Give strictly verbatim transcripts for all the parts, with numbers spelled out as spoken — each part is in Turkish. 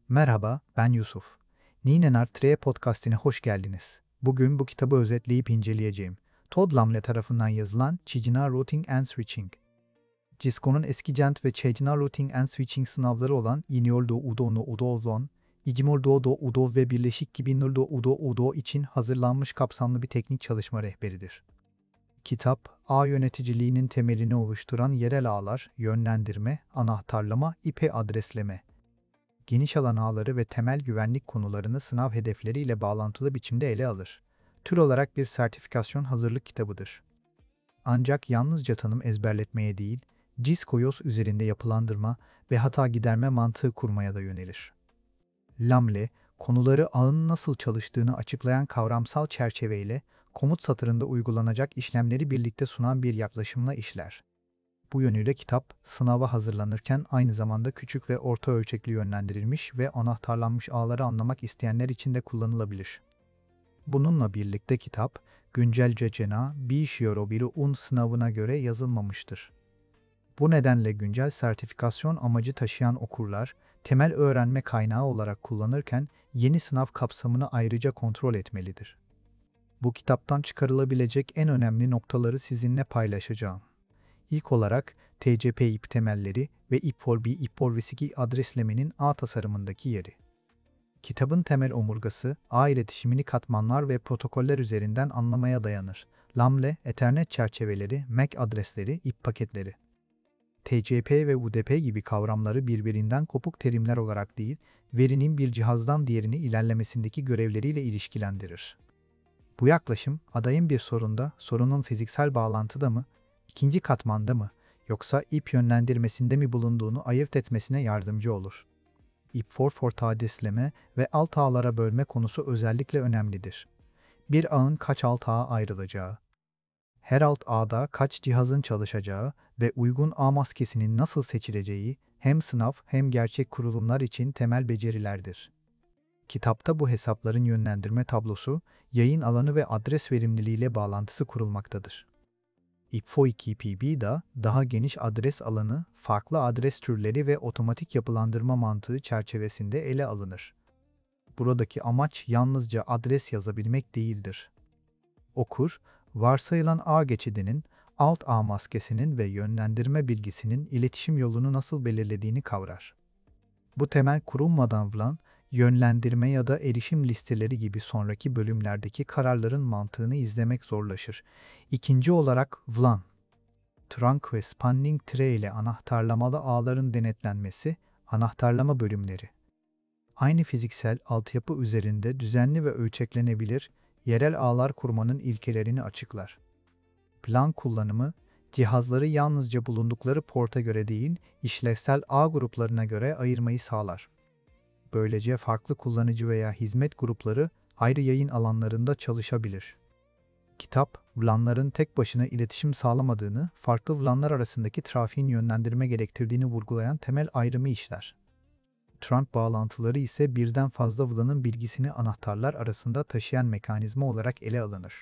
Merhaba, ben Yusuf. Ninenar Tre Podcast'ine hoş geldiniz. Bugün bu kitabı özetleyip inceleyeceğim. Todd Lamle tarafından yazılan Chejna Routing and Switching. Cisco'nun eski Gent ve Chejna Routing and Switching sınavları olan Inioldo Udo no Udo Zon, Icimoldo Do Udo ve Birleşik Gibinoldo Udo Udo için hazırlanmış kapsamlı bir teknik çalışma rehberidir. Kitap, ağ yöneticiliğinin temelini oluşturan yerel ağlar, yönlendirme, anahtarlama, I P adresleme, geniş alan ağları ve temel güvenlik konularını sınav hedefleriyle bağlantılı biçimde ele alır. Tür olarak bir sertifikasyon hazırlık kitabıdır. Ancak yalnızca tanım ezberletmeye değil, Cisco-Yos üzerinde yapılandırma ve hata giderme mantığı kurmaya da yönelir. Lamle, konuları ağın nasıl çalıştığını açıklayan kavramsal çerçeveyle komut satırında uygulanacak işlemleri birlikte sunan bir yaklaşımla işler. Bu yönüyle kitap, sınava hazırlanırken aynı zamanda küçük ve orta ölçekli yönlendirilmiş ve anahtarlanmış ağları anlamak isteyenler için de kullanılabilir. Bununla birlikte kitap, güncel Cejna bir sınavına göre yazılmamıştır. Bu nedenle güncel sertifikasyon amacı taşıyan okurlar, temel öğrenme kaynağı olarak kullanırken yeni sınav kapsamını ayrıca kontrol etmelidir. Bu kitaptan çıkarılabilecek en önemli noktaları sizinle paylaşacağım. İlk olarak T C P I P temelleri ve I P for B I P for Whiskey adreslemenin ağ tasarımındaki yeri. Kitabın temel omurgası, ağ iletişimini katmanlar ve protokoller üzerinden anlamaya dayanır. Lamle, Ethernet çerçeveleri, M A C adresleri, I P paketleri. T C P ve U D P gibi kavramları birbirinden kopuk terimler olarak değil, verinin bir cihazdan diğerine ilerlemesindeki görevleriyle ilişkilendirir. Bu yaklaşım, adayın bir sorunda, sorunun fiziksel bağlantıda mı, ikinci katmanda mı, yoksa I P yönlendirmesinde mi bulunduğunu ayırt etmesine yardımcı olur. I P for for adresleme ve alt ağlara bölme konusu özellikle önemlidir. Bir ağın kaç alt ağa ayrılacağı, her alt ağda kaç cihazın çalışacağı ve uygun ağ maskesinin nasıl seçileceği hem sınav hem gerçek kurulumlar için temel becerilerdir. Kitapta bu hesapların yönlendirme tablosu, yayın alanı ve adres verimliliğiyle bağlantısı kurulmaktadır. I P for iki P B'da daha geniş adres alanı, farklı adres türleri ve otomatik yapılandırma mantığı çerçevesinde ele alınır. Buradaki amaç yalnızca adres yazabilmek değildir. Okur, varsayılan ağ geçidinin, alt ağ maskesinin ve yönlendirme bilgisinin iletişim yolunu nasıl belirlediğini kavrar. Bu temel kurulmadan V L A N, yönlendirme ya da erişim listeleri gibi sonraki bölümlerdeki kararların mantığını izlemek zorlaşır. İkinci olarak V L A N, Trunk ve Spanning Tree ile anahtarlamalı ağların denetlenmesi, anahtarlama bölümleri. Aynı fiziksel altyapı üzerinde düzenli ve ölçeklenebilir, yerel ağlar kurmanın ilkelerini açıklar. Plan kullanımı, cihazları yalnızca bulundukları porta göre değil, işlevsel ağ gruplarına göre ayırmayı sağlar. Böylece farklı kullanıcı veya hizmet grupları ayrı yayın alanlarında çalışabilir. Kitap, V L A N'ların tek başına iletişim sağlamadığını, farklı V L A N'lar arasındaki trafiğin yönlendirme gerektirdiğini vurgulayan temel ayrımı işler. Trunk bağlantıları ise birden fazla V L A N'ın bilgisini anahtarlar arasında taşıyan mekanizma olarak ele alınır.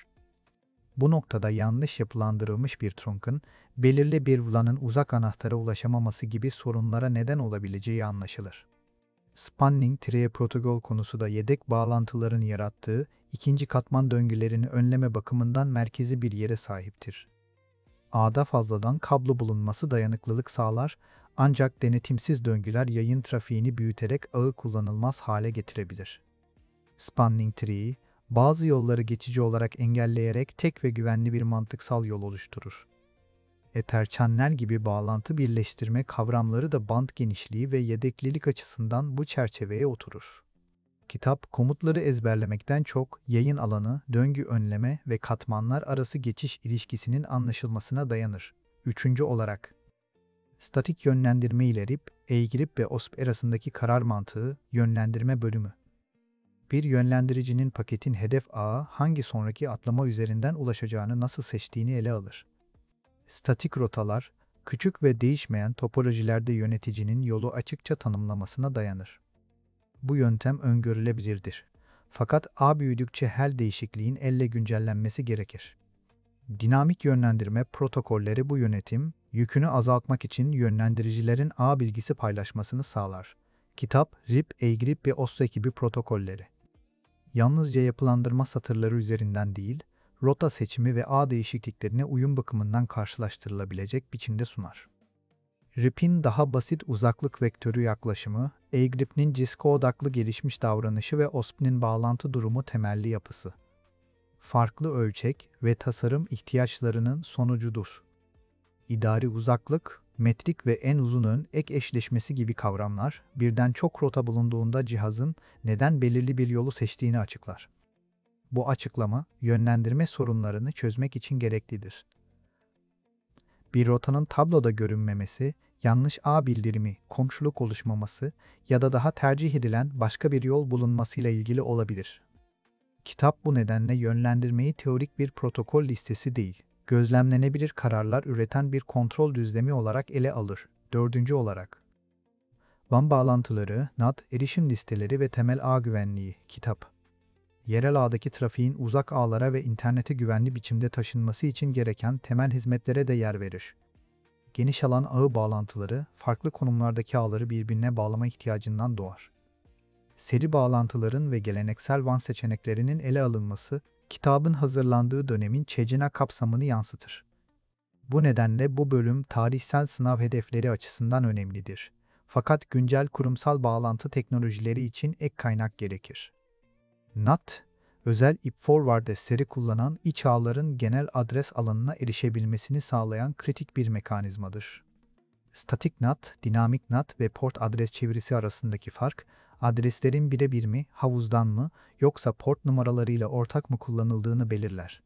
Bu noktada yanlış yapılandırılmış bir trunk'ın, belirli bir V L A N'ın uzak anahtara ulaşamaması gibi sorunlara neden olabileceği anlaşılır. Spanning Tree protokol konusu da yedek bağlantıların yarattığı ikinci katman döngülerini önleme bakımından merkezi bir yere sahiptir. Ağda fazladan kablo bulunması dayanıklılık sağlar, ancak denetimsiz döngüler yayın trafiğini büyüterek ağı kullanılmaz hale getirebilir. Spanning Tree, bazı yolları geçici olarak engelleyerek tek ve güvenli bir mantıksal yol oluşturur. Ether channel gibi bağlantı birleştirme kavramları da band genişliği ve yedeklilik açısından bu çerçeveye oturur. Kitap, komutları ezberlemekten çok yayın alanı, döngü önleme ve katmanlar arası geçiş ilişkisinin anlaşılmasına dayanır. Üçüncü olarak, statik yönlendirme ile R I P, E-grip ve O S P arasındaki karar mantığı, yönlendirme bölümü. Bir yönlendiricinin paketin hedef ağa hangi sonraki atlama üzerinden ulaşacağını nasıl seçtiğini ele alır. Statik rotalar, küçük ve değişmeyen topolojilerde yöneticinin yolu açıkça tanımlamasına dayanır. Bu yöntem öngörülebilirdir. Fakat ağ büyüdükçe her değişikliğin elle güncellenmesi gerekir. Dinamik yönlendirme protokolleri bu yönetim, yükünü azaltmak için yönlendiricilerin ağ bilgisi paylaşmasını sağlar. Kitap, R I P, E-grip ve O S R gibi protokolleri. Yalnızca yapılandırma satırları üzerinden değil, rota seçimi ve ağ değişikliklerine uyum bakımından karşılaştırılabilecek biçimde sunar. R I P'in daha basit uzaklık vektörü yaklaşımı, E-grip'nin cisko odaklı gelişmiş davranışı ve O S P'nin bağlantı durumu temelli yapısı. Farklı ölçek ve tasarım ihtiyaçlarının sonucudur. İdari uzaklık, metrik ve en uzun ön ek eşleşmesi gibi kavramlar, birden çok rota bulunduğunda cihazın neden belirli bir yolu seçtiğini açıklar. Bu açıklama, yönlendirme sorunlarını çözmek için gereklidir. Bir rotanın tabloda görünmemesi, yanlış ağ bildirimi, komşuluk oluşmaması ya da daha tercih edilen başka bir yol bulunmasıyla ilgili olabilir. Kitap bu nedenle yönlendirmeyi teorik bir protokol listesi değil, gözlemlenebilir kararlar üreten bir kontrol düzlemi olarak ele alır. Dördüncü olarak, W A N bağlantıları, N A T, erişim listeleri ve temel ağ güvenliği, kitap. Yerel ağdaki trafiğin uzak ağlara ve internete güvenli biçimde taşınması için gereken temel hizmetlere de yer verir. Geniş alan ağı bağlantıları, farklı konumlardaki ağları birbirine bağlama ihtiyacından doğar. Seri bağlantıların ve geleneksel W A N seçeneklerinin ele alınması, kitabın hazırlandığı dönemin çecina kapsamını yansıtır. Bu nedenle bu bölüm tarihsel sınav hedefleri açısından önemlidir. Fakat güncel kurumsal bağlantı teknolojileri için ek kaynak gerekir. N A T, özel I P forward adresleri kullanan iç ağların genel adres alanına erişebilmesini sağlayan kritik bir mekanizmadır. Statik N A T, dinamik N A T ve port adres çevirisi arasındaki fark, adreslerin birebir mi, havuzdan mı, yoksa port numaralarıyla ortak mı kullanıldığını belirler.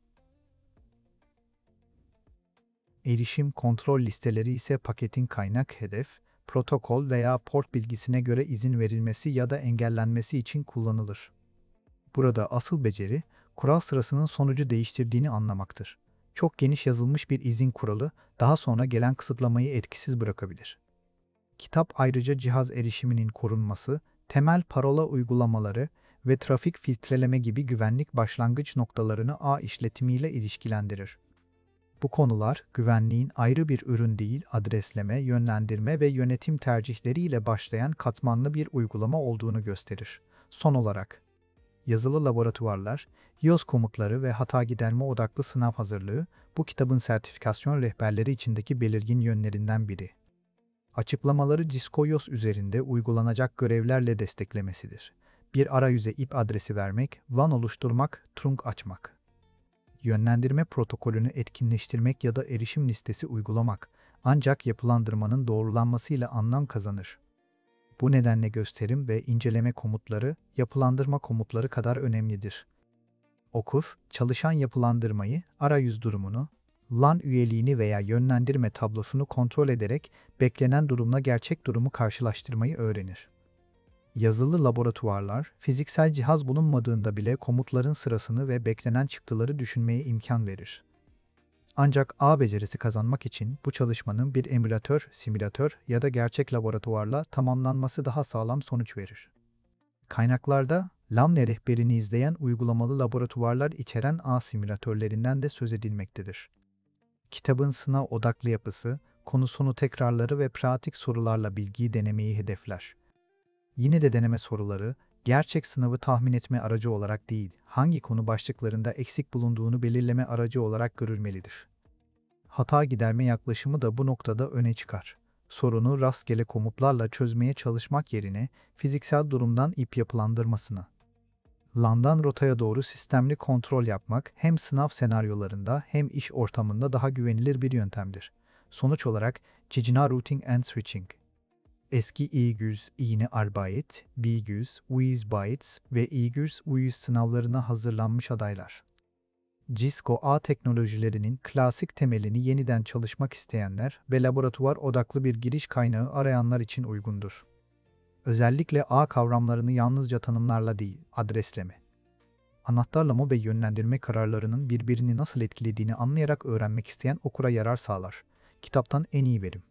Erişim kontrol listeleri ise paketin kaynak hedef, protokol veya port bilgisine göre izin verilmesi ya da engellenmesi için kullanılır. Burada asıl beceri, kural sırasının sonucu değiştirdiğini anlamaktır. Çok geniş yazılmış bir izin kuralı, daha sonra gelen kısıtlamayı etkisiz bırakabilir. Kitap ayrıca cihaz erişiminin korunması, temel parola uygulamaları ve trafik filtreleme gibi güvenlik başlangıç noktalarını ağ işletimiyle ilişkilendirir. Bu konular, güvenliğin ayrı bir ürün değil, adresleme, yönlendirme ve yönetim tercihleriyle başlayan katmanlı bir uygulama olduğunu gösterir. Son olarak, yazılı laboratuvarlar, Y O S komutları ve hata giderme odaklı sınav hazırlığı, bu kitabın sertifikasyon rehberleri içindeki belirgin yönlerinden biri. Açıklamaları Cisco Y O S üzerinde uygulanacak görevlerle desteklemesidir. Bir arayüze I P adresi vermek, W A N oluşturmak, trunk açmak. Yönlendirme protokolünü etkinleştirmek ya da erişim listesi uygulamak, ancak yapılandırmanın doğrulanmasıyla anlam kazanır. Bu nedenle gösterim ve inceleme komutları, yapılandırma komutları kadar önemlidir. Okuf, çalışan yapılandırmayı, arayüz durumunu, L A N üyeliğini veya yönlendirme tablosunu kontrol ederek beklenen durumla gerçek durumu karşılaştırmayı öğrenir. Yazılı laboratuvarlar, fiziksel cihaz bulunmadığında bile komutların sırasını ve beklenen çıktıları düşünmeye imkan verir. Ancak ağ becerisi kazanmak için bu çalışmanın bir emülatör, simülatör ya da gerçek laboratuvarla tamamlanması daha sağlam sonuç verir. Kaynaklarda, L A N rehberini izleyen uygulamalı laboratuvarlar içeren ağ simülatörlerinden de söz edilmektedir. Kitabın sınav odaklı yapısı, konu sonu tekrarları ve pratik sorularla bilgiyi denemeyi hedefler. Yine de deneme soruları, gerçek sınavı tahmin etme aracı olarak değil, hangi konu başlıklarında eksik bulunduğunu belirleme aracı olarak görülmelidir. Hata giderme yaklaşımı da bu noktada öne çıkar. Sorunu rastgele komutlarla çözmeye çalışmak yerine fiziksel durumdan I P yapılandırmasına. L A N'dan rotaya doğru sistemli kontrol yapmak hem sınav senaryolarında hem iş ortamında daha güvenilir bir yöntemdir. Sonuç olarak Cigina Routing and Switching. Eski I yüz yüz yeni Arbeit, B yüz, U yüz Bytes ve I yüz U yüz sınavlarına hazırlanmış adaylar. Cisco ağ teknolojilerinin klasik temelini yeniden çalışmak isteyenler ve laboratuvar odaklı bir giriş kaynağı arayanlar için uygundur. Özellikle ağ kavramlarını yalnızca tanımlarla değil, adresleme, anahtarlama ve yönlendirme kararlarının birbirini nasıl etkilediğini anlayarak öğrenmek isteyen okura yarar sağlar. Kitaptan en iyi verim.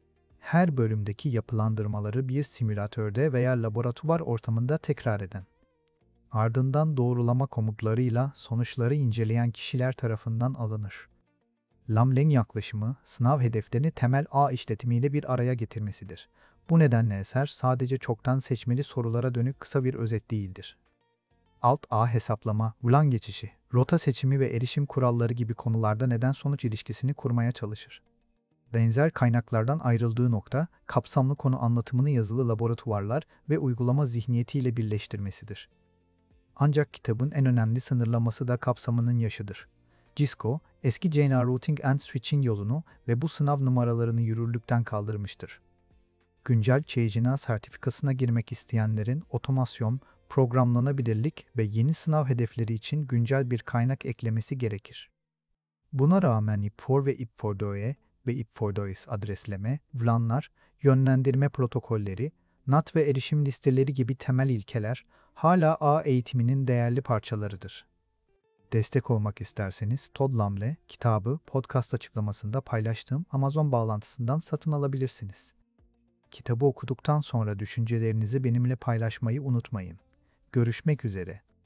Her bölümdeki yapılandırmaları bir simülatörde veya laboratuvar ortamında tekrar eden, ardından doğrulama komutlarıyla sonuçları inceleyen kişiler tarafından alınır. Lamlen yaklaşımı, sınav hedeflerini temel ağ işletimiyle bir araya getirmesidir. Bu nedenle eser sadece çoktan seçmeli sorulara dönük kısa bir özet değildir. Alt A hesaplama, ulan geçişi, rota seçimi ve erişim kuralları gibi konularda neden-sonuç ilişkisini kurmaya çalışır. Benzer kaynaklardan ayrıldığı nokta, kapsamlı konu anlatımını yazılı laboratuvarlar ve uygulama zihniyetiyle birleştirmesidir. Ancak kitabın en önemli sınırlaması da kapsamının yaşıdır. Cisco, eski J N R Routing and Switching yolunu ve bu sınav numaralarını yürürlükten kaldırmıştır. Güncel J N A sertifikasına girmek isteyenlerin otomasyon, programlanabilirlik ve yeni sınav hedefleri için güncel bir kaynak eklemesi gerekir. Buna rağmen I P for ve I P for D O E ve I P for D O E S adresleme, V L A N'lar, yönlendirme protokolleri, N A T ve erişim listeleri gibi temel ilkeler hala ağ eğitiminin değerli parçalarıdır. Destek olmak isterseniz Todd Lamle kitabı podcast açıklamasında paylaştığım Amazon bağlantısından satın alabilirsiniz. Kitabı okuduktan sonra düşüncelerinizi benimle paylaşmayı unutmayın. Görüşmek üzere.